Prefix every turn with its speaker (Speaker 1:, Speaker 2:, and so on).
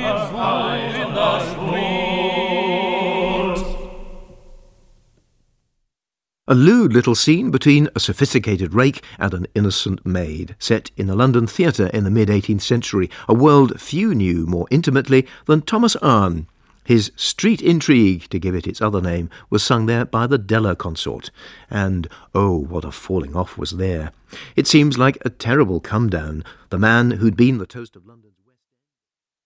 Speaker 1: A lewd little scene between a sophisticated rake and an innocent maid, set in a London theatre in the mid-18th century, a world few knew more intimately than Thomas Arne. His Street Intrigue, to give it its other name, was sung there by the Della Consort, and oh, what a falling off was there. It seems like a terrible come-down. The man who'd been the toast of London's